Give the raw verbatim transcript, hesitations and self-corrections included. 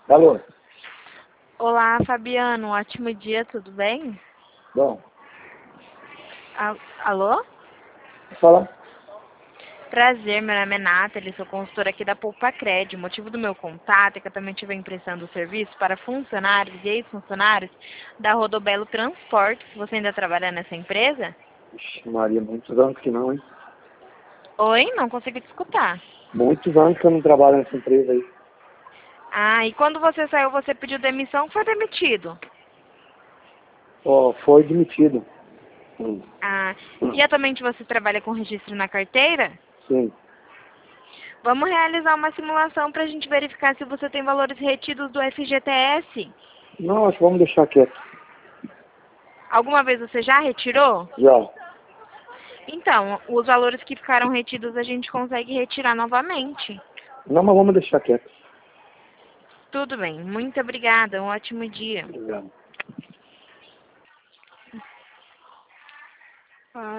Alô? Olá, Fabiano. Um ótimo dia, tudo bem? Bom. A- Alô? Fala. Prazer, meu nome é Nathalie, sou consultora aqui da Poupa Cred. O motivo do meu contato é que eu também estive prestando serviço para funcionários e ex-funcionários da Rodobelo Transportes. Você ainda trabalha nessa empresa? Ixi, Maria, muitos anos que não, hein? Oi? Não consigo te escutar. Muitos anos que eu não trabalho nessa empresa aí. Ah, e quando você saiu, você pediu demissão ou foi demitido? Ó, foi demitido. Hum. Ah, e atualmente você trabalha com registro na carteira? Sim. Vamos realizar uma simulação para a gente verificar se você tem valores retidos do F G T S. Não, acho que vamos deixar quieto. Alguma vez você já retirou? Já. Então, os valores que ficaram retidos a gente consegue retirar novamente. Não, mas vamos deixar quieto. Tudo bem. Muito obrigada. Um ótimo dia. Obrigado.